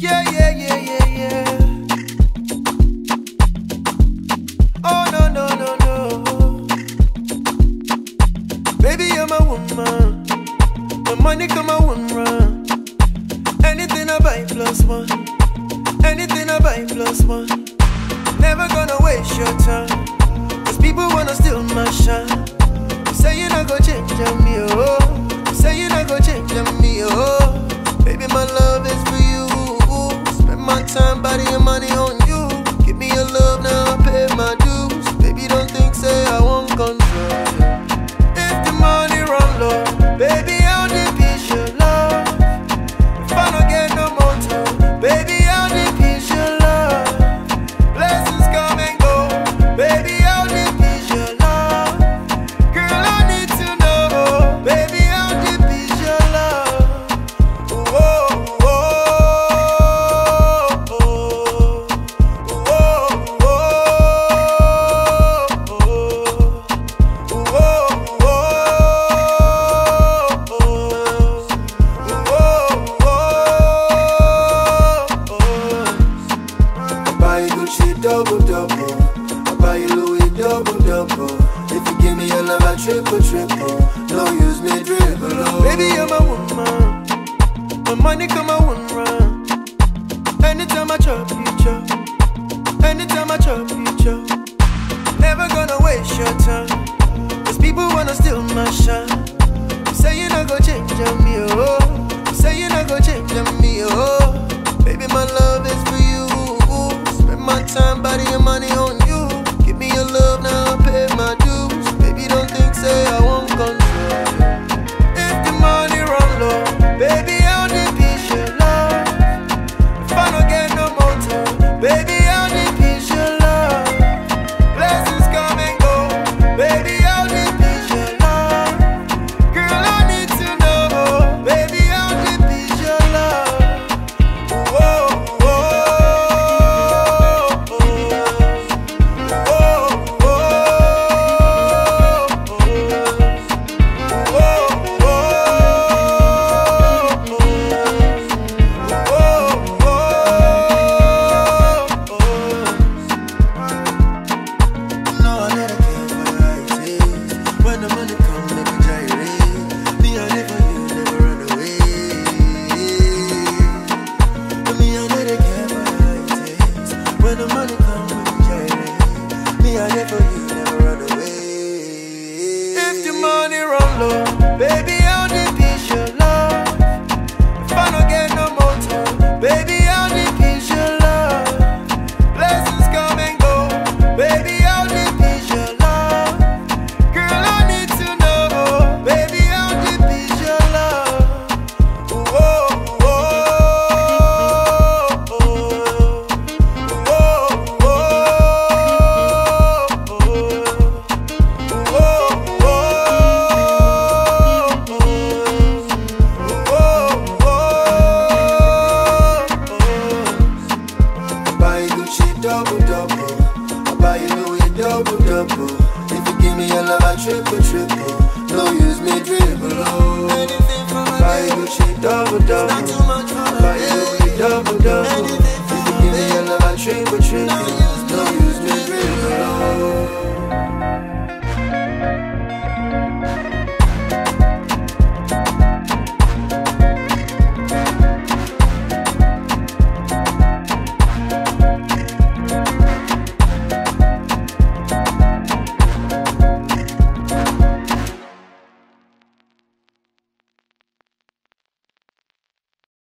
Yeah, yeah, yeah, yeah, yeah. Oh, no, no, no, no. Baby, you're my woman. The money come I won't run. Anything I buy plus one. Anything I buy plus one. Never gonna waste your time. Cause people wanna steal my shine. You say you're not gonna change on me, oh. You say you're not gonna change on me, oh. Baby, my love is for you. Spend my time, body and money on you. Give me your love, now I pay my dues. Baby, don't think, say I won't control you. If the money run low, baby, I'll depict your love. If I don't get no more time, baby, I'll depict your love. Blessings come and go, baby, I'll depict your love. Girl, I need to know, baby, I'll depict your love. Oh, oh, oh, oh, oh, oh, double double, I buy you Louis double double. If you give me your love, I triple triple. No use me dribble. Oh. Baby, you're my woman. My money come I won't run. Anytime I chop you chop. Anytime I chop you chop. Never gonna waste your time. Cause people wanna steal my shine. You say you're not gonna change on me, oh. You say you're not gonna change on me, oh. Baby, my love is for you. My time, body and money on you. Give me your love, now I pay my dues. Baby, don't think, say I won't control you. If the money run low, baby, I'll depict your love. If I don't get no more time, baby, I'll depict your love. Blessings come and go, baby, I'll depict your love. Girl, I need to know, baby, I'll depict your love. Whoa. When the money comes, make me gyrate. Me, I never you, never run away. If the money run low, baby, I'll depict your love. If I don't get no more time, baby, I'll depict your love. Blessings come and go, baby, I'll depict your love. Girl, I need to know, baby, I'll depict your love. Oh, oh, oh, oh. Double double, I buy you Louis double double. If you give me your love, I triple triple. No use me dribble. Oh. Anything for my buy you Gucci double double. I buy you Louis double double. If you give me your love, I triple triple.